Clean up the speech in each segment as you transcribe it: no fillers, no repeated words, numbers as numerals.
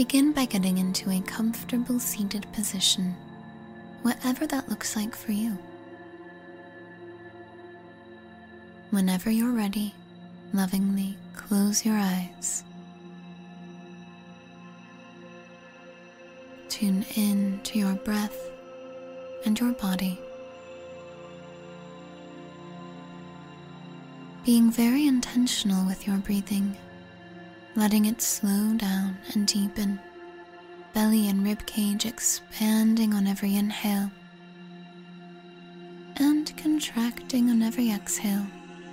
Begin by getting into a comfortable seated position, whatever that looks like for you. Whenever you're ready, lovingly close your eyes. Tune in to your breath and your body. Being very intentional with your breathing, letting it slow down and deepen, belly and ribcage expanding on every inhale and contracting on every exhale.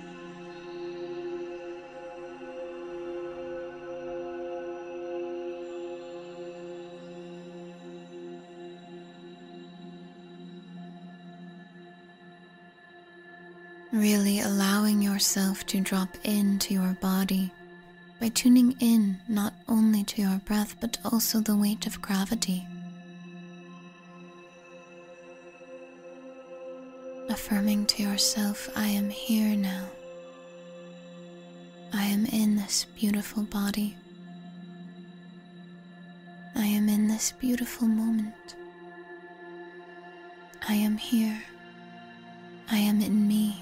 Really allowing yourself to drop into your body by tuning in not only to your breath but also the weight of gravity. Affirming to yourself, I am here now. I am in this beautiful body. I am in this beautiful moment. I am here. I am in me.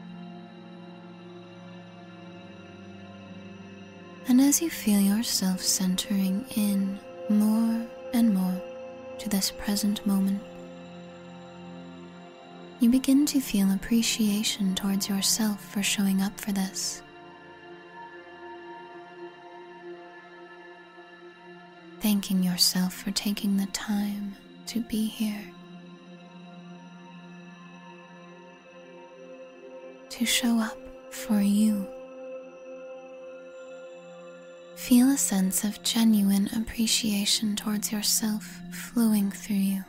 And as you feel yourself centering in more and more to this present moment, you begin to feel appreciation towards yourself for showing up for this. Thanking yourself for taking the time to be here, to show up for you. Feel a sense of genuine appreciation towards yourself flowing through you.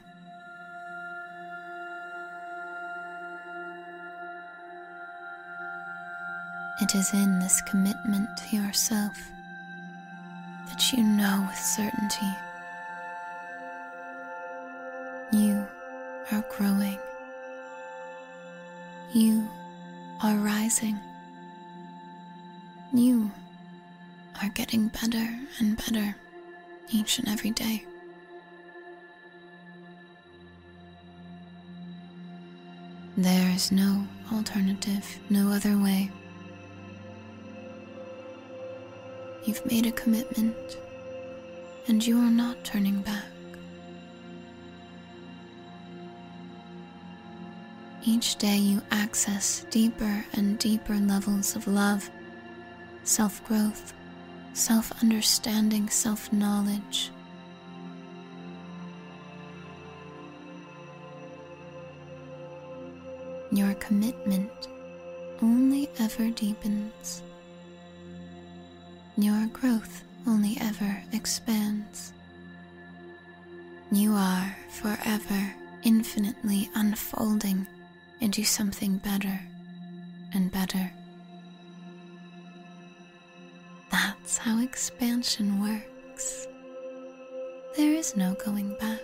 It is in this commitment to yourself that you know with certainty you are growing. You are rising. You are getting better and better each and every day. There is no alternative, no other way. You've made a commitment, and you are not turning back. Each day you access deeper and deeper levels of love, self-growth, self-understanding, self-knowledge. Your commitment only ever deepens. Your growth only ever expands. You are forever infinitely unfolding into something better and better. That's how expansion works. There is no going back.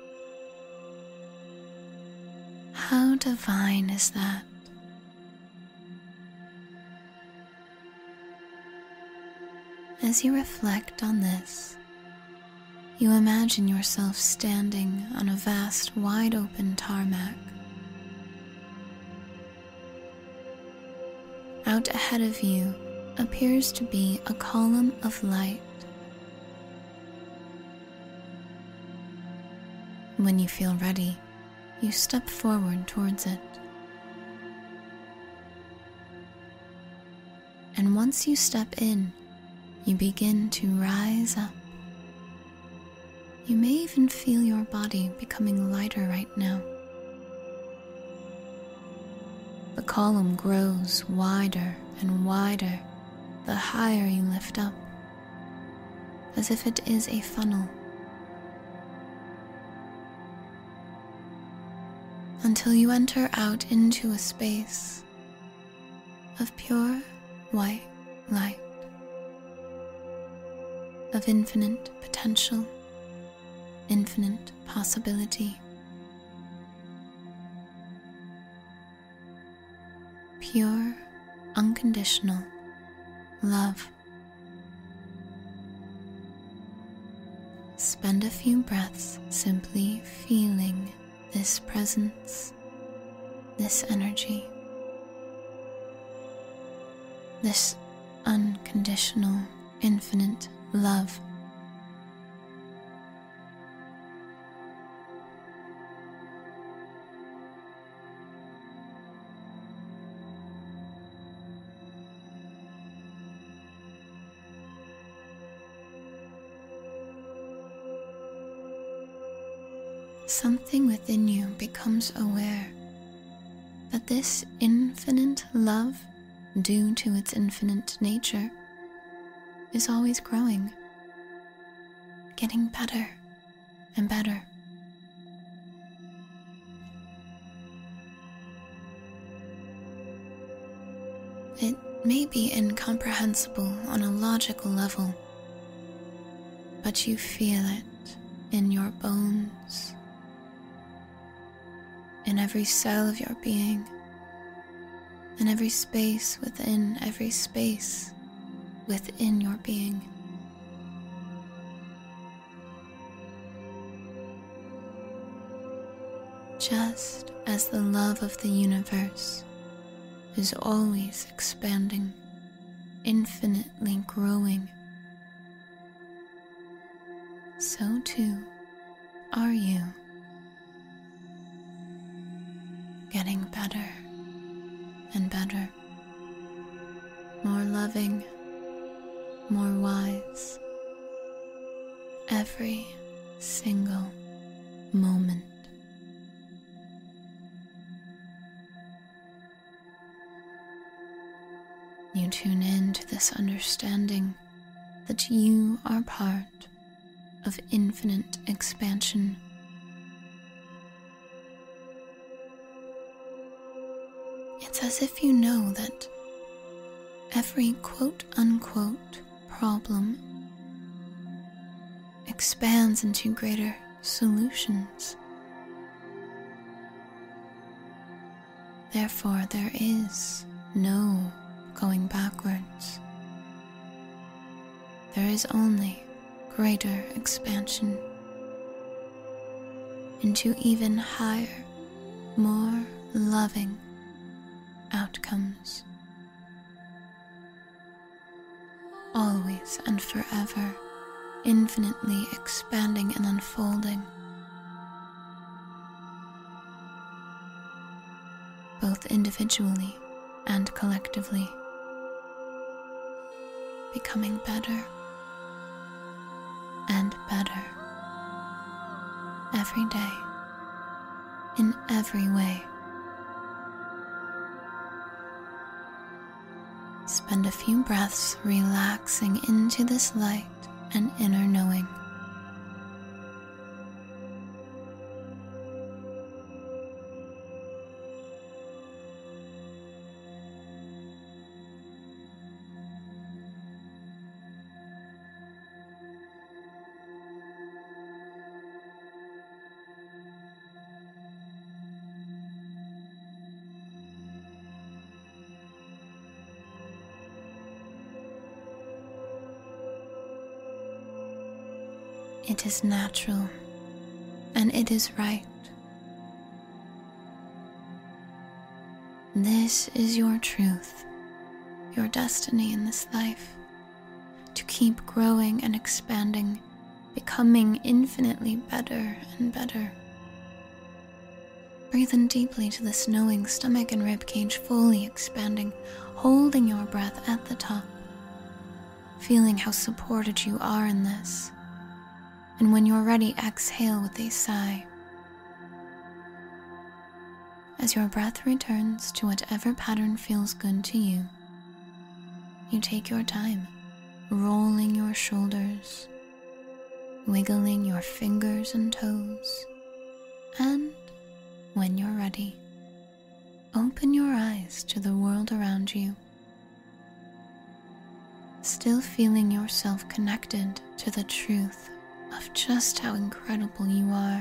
How divine is that? As you reflect on this, you imagine yourself standing on a vast, wide-open tarmac. Out ahead of you appears to be a column of light. When you feel ready, you step forward towards it. And once you step in, you begin to rise up. You may even feel your body becoming lighter right now. The column grows wider and wider the higher you lift up, as if it is a funnel, until you enter out into a space of pure white light, of infinite potential, infinite possibility, pure, unconditional love. spend a few breaths simply feeling this presence, this energy, this unconditional, infinite love. Something within you becomes aware that this infinite love, due to its infinite nature, is always growing, getting better and better. It may be incomprehensible on a logical level, but you feel it in your bones, in every cell of your being, in every space within every space within your being. Just as the love of the universe is always expanding, infinitely growing, so too are you, getting better and better, more loving, more wise, every single moment. You tune in to this understanding that you are part of infinite expansion. It's as if you know that every quote-unquote problem expands into greater solutions. Therefore, there is no going backwards. There is only greater expansion into even higher, more loving outcomes. Always and forever, infinitely expanding and unfolding, both individually and collectively, becoming better and better every day, in every way. Spend a few breaths relaxing into this light and inner knowing. It is natural, and it is right. This is your truth, your destiny in this life, to keep growing and expanding, becoming infinitely better and better. Breathe in deeply to this knowing stomach and rib cage fully expanding, holding your breath at the top, feeling how supported you are in this. And when you're ready, exhale with a sigh. As your breath returns to whatever pattern feels good to you, you take your time, rolling your shoulders, wiggling your fingers and toes, and when you're ready, open your eyes to the world around you, still feeling yourself connected to the truth of just how incredible you are,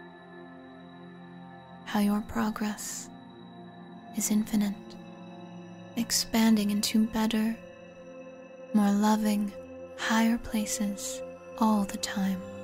how your progress is infinite, expanding into better, more loving, higher places all the time.